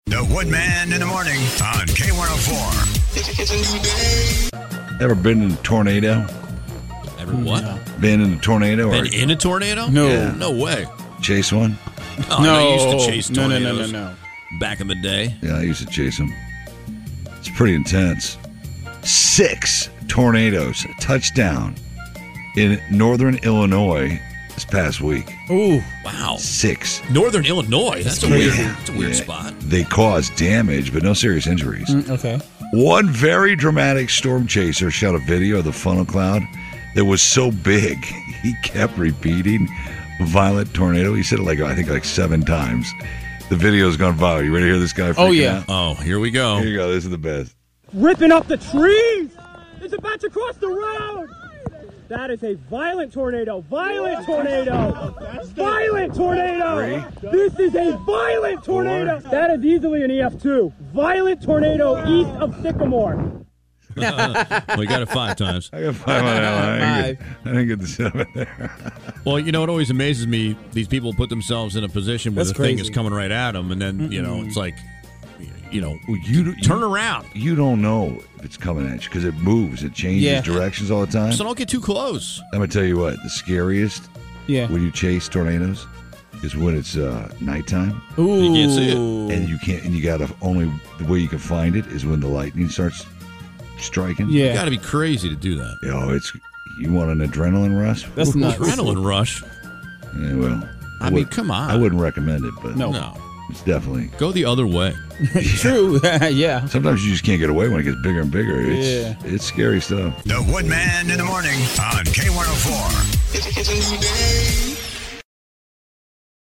The Woodman in the morning on K104. It's a new day. Ever been in a tornado? Ever what? Been in a tornado? Been in a tornado? No. Yeah. No way. Chase one? I used to chase tornadoes No. back in the day. Yeah, I used to chase them. It's pretty intense. 6 tornadoes touchdown in northern Illinois this past week. Ooh. Wow. 6. Northern Illinois. That's a crazy. weird Yeah. spot. They caused damage, but no serious injuries. Okay. One very dramatic storm chaser shot a video of the funnel cloud that was so big, he kept repeating violent tornado. He said it I think 7 times. The video's gone viral. You ready to hear this guy freaking out? Oh, here we go. Here you go. This is the best. Ripping up the trees! It's about to cross the road! That is a violent tornado! Violent tornado! Violent tornado! This is a violent tornado! That is easily an EF2. Violent tornado east of Sycamore. We got it 5 times. I got 5 on that one. I didn't get the 7 there. Well, it always amazes me. These people put themselves in a position where That's the thing crazy. is coming right at them, and then, it's like, Well, you turn around. You don't know if it's coming at you because it moves. It changes Yeah. directions all the time. So don't get too close. I'm going to tell you what. The scariest Yeah. when you chase tornadoes is when it's nighttime. Ooh. You can't see it. And you can't. And you got to only the way you can find it is when the lightning starts striking. You Yeah. got to be crazy to do that. It's you want an adrenaline rush? That's nuts. Adrenaline rush. Yeah, well, I mean, come on. I wouldn't recommend it, but No. it's definitely. Go the other way. True. Yeah. Sometimes you just can't get away when it gets bigger and bigger. It's scary stuff. The Woodman in the morning on K104. It's a new day.